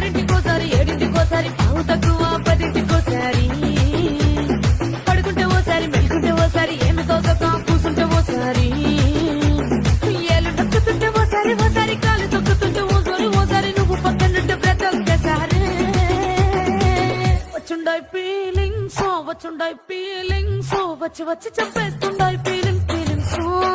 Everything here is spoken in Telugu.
ఆరింటికోసారి ఏడింటికోసారి పావు తక్కువ పదింటికోసారి పడుకుంటే ఓసారి మెలుకుంటే ఓసారి ఏమి తోసక కూసుంటే ఓసారి ఏళ్ళు నొక్కుతుంటే ఓసారి ఓసారి కాలు తొక్కుతుంటే ఓసారి నువ్వు పక్కనుంటే ప్రతి ఒక్కసారి వచ్చుండాయి ఫీలింగ్స్ వచ్చి వచ్చి చంపేస్తుండాయి ఫీలింగ్స్